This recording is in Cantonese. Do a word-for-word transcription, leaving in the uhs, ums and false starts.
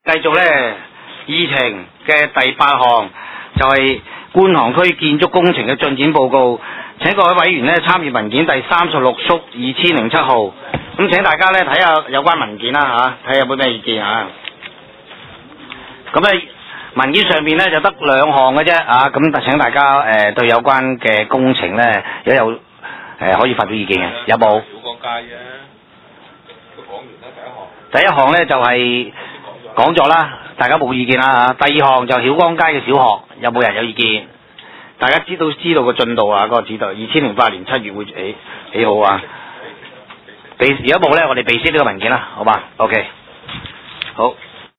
繼續咧，議程嘅第八項就係觀塘區建築工程嘅進展報告。請各位委員咧參閱文件第三十六縮二千零七號。咁請大家咧睇下有關文件啦嚇，睇下有冇咩意見啊？咁咧文件上面咧就得兩項嘅啫啊！咁請大家誒、呃、對有關嘅工程咧，如果有誒、呃、可以發表意見嘅，有冇？ 小江街嘅都講完啦，第一項。 第一項咧就係講咗啦，大家冇意見啦嚇。第二項就曉江街嘅小學，有冇人有意見？大家知道知道個進度啊，嗰、那個指導，二千零八年七月會起起好啊。備如果冇咧，我哋備先呢個文件啦，好吧 ？OK，好。